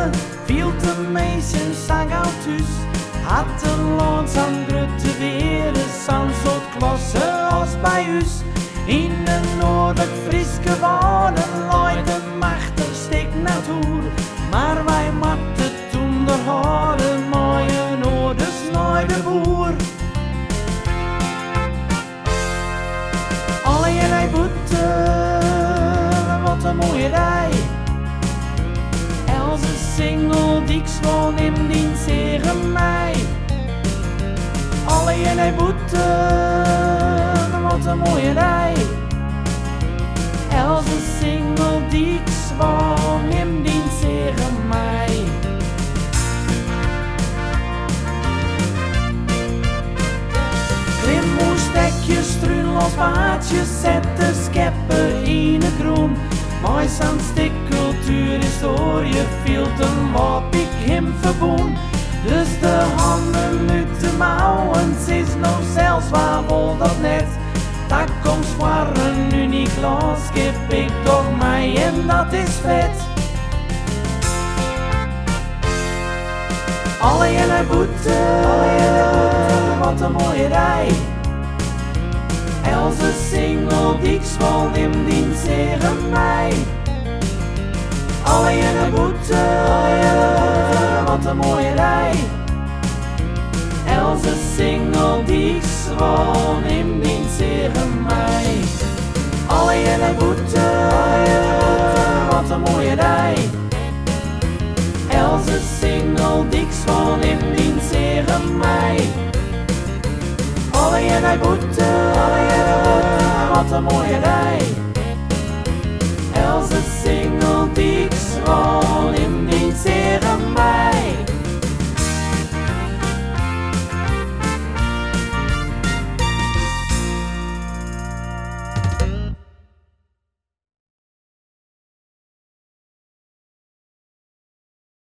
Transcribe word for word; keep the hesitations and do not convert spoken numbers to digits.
viel te meisje zang uit thuis. Had de land aan grote weer, zo'n soort klasse als bij ons. In de noordelijk Friese wonen luidt de machtig stik naartoe. Maar wij maakten toen de haren mooie noorders naar de boer. Alle jullie boeten, wat een mooie rij. Else single die ik zwon in dienst tegen mij. Alle jullie boeten, wat een mooie rij. Else single die ik zwon in dienst tegen mij. Klimmoestekjes, struin als paardjes, zet de scheppen in het groen. Maar zijn stuk cultuurhistorie viel ten wat ik hem verboen. Dus de handen uit de mouwen, ze is nog zelfs waar wil dat net. Dat komt voor een uniek landschap, ik toch mij en dat is vet. Alle jullie boeten, wat een mooie rij. Else single die ik zwol in dienst tegen mij. Alle jullie boeten, wat een mooie rij. Else single die ik zwol in dienst tegen mij. Alle jullie boeten, wat een mooie rij. Else single die ik zwol in dienst tegen mij. Alle jullie boeten, wat een mooie rij. Else